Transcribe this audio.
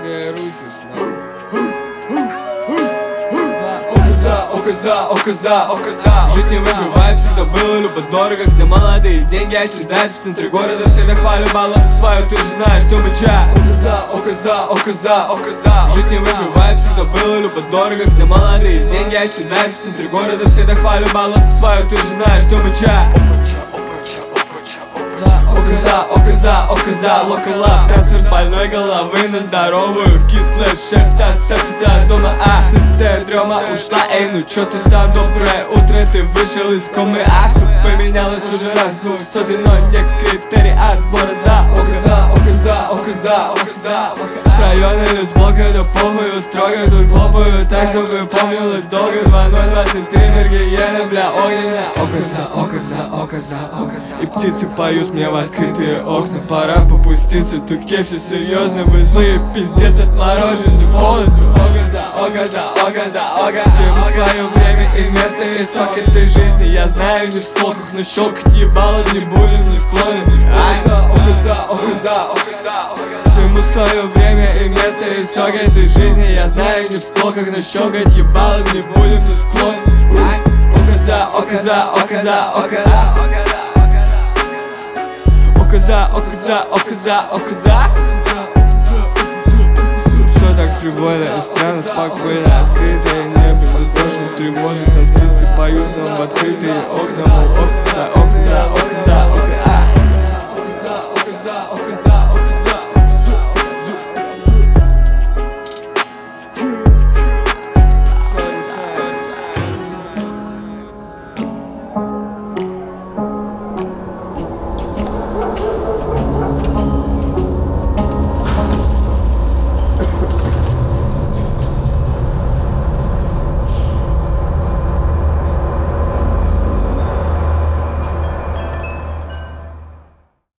Ты русишь, Око за, жить не выживает, всегда было любо-дорого. Где молодые деньги оседают в центре города. Всегда хвалю болото свою, ты же знаешь, все мыча. Око за, жить не выживает, всегда было любо-дорого. Где молодые деньги оседают в центре города. Всегда хвалю болото свою, ты же знаешь, все мыча. Око за, локалав. Трансфер с больной головы на здоровую. Кислая шерсть, оставь тебя дома. СТ, дрема ушла, эй, ну чё ты там? Доброе утро, ты вышел из комы. Все поменялось уже раз 200, но не критерий отбора. Око за. С района или с блока, да похуй, строго тут хлопаю. Так, чтобы помнилось долго. 2023, Мергиена, бля, огненная. Око за. И птицы поют мне в открытые окна. Пора попуститься, тут все серьезно. Вы злые, пиздец отмороженный полностью. Око за. Всему свое время и место, и сок этой жизни. Я знаю, не в сколках, но щелкать ебало не будем, не склонны. Око за. Всему свое время и место, и сок этой жизни. Я знаю, не в сколках, но щелкать ебало не будем, не склонны. Око за. Все так фривольно и странно, спокойно, открытое небо. Не то, что тревожит нас, птицы поют нам в открытые окна. Мол, око за.